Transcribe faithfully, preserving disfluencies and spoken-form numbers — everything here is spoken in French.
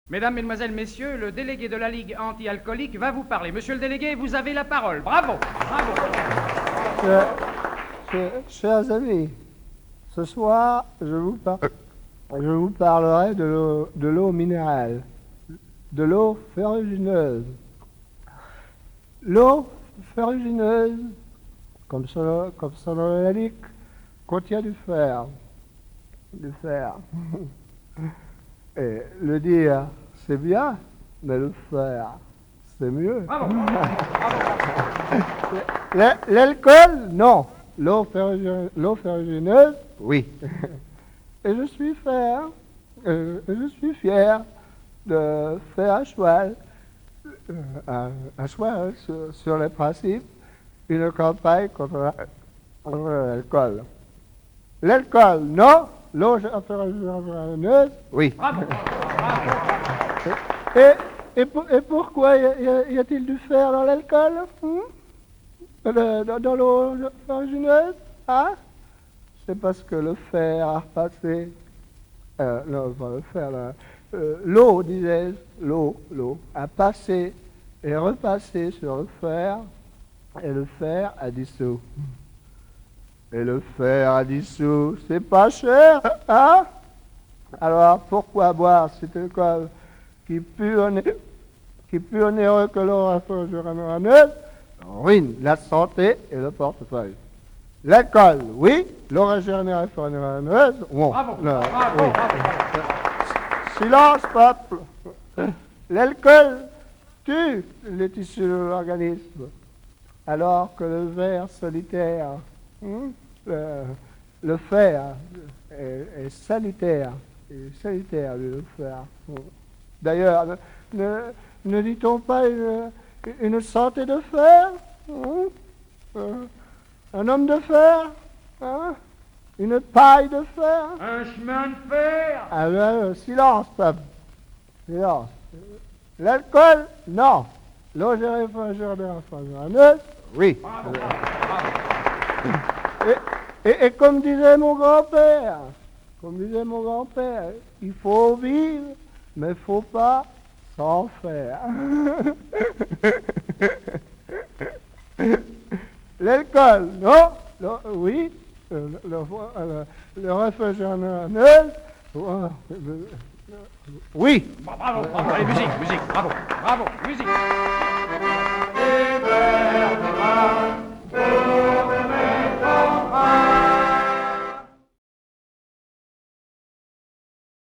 Mesdames, Mesdemoiselles, Messieurs, le délégué de la Ligue anti-alcoolique va vous parler. Monsieur le délégué, vous avez la parole. Bravo, bravo. Chers, chers, chers amis, ce soir, je vous, par- je vous parlerai de l'eau, de l'eau minérale, de l'eau ferrugineuse. L'eau ferrugineuse, comme son, comme son nom l'indique, contient du fer. Du fer. Et le dire, c'est bien, mais le faire, c'est mieux. Bravo. L'alcool, non. L'eau ferrugineuse, l'eau ferrugineuse, oui. Et je suis fier, euh, je suis fier de faire un choix, euh, un, un choix sur, sur les principes, une campagne contre, la- contre l'alcool. L'alcool, non. L'eau ferrugineuse, oui. Bravo. Et, et, pour- et pourquoi y, a- y a- y a-t-il du fer dans l'alcool, hein? Le- Dans, dans l'eau ferrugineuse, hein? C'est parce que le fer a repassé, euh, non, pas le fer, là, euh, l'eau, disais-je, l'eau, l'eau, a passé et repassé sur le fer, et le fer a dissous. Et le fer a dissous, c'est pas cher, hein? Alors, pourquoi boire cet alcool qui pue oné- qui pue onéreux que l'eau ferrugineuse ruine la santé et le portefeuille? L'alcool, oui. L'eau ferrugineuse, bon. Bravo. Non, Bravo. oui. Bravo. Silence, peuple. L'alcool tue les tissus de l'organisme, alors que le verre solitaire, hein, le, le fer est, est salutaire, est salutaire le fer. D'ailleurs, ne, ne, ne dit-on pas une, une santé de fer, hein? Euh, un homme de fer, hein? Une paille de fer. Un chemin de fer. Ah ben, silence, peuple. Silence. L'alcool, non. L'eau ferrugineuse, oui. Bravo. Bravo. Et, et, et comme disait mon grand-père, comme disait mon grand-père, il faut vivre, mais il faut pas s'en faire. L'alcool, non, le- oui, le, le, le, le réfrigérateur, euh, oui. Bravo. Bravo. Allez, musique, musique. Bravo. Bravo. Musique. Hivernera.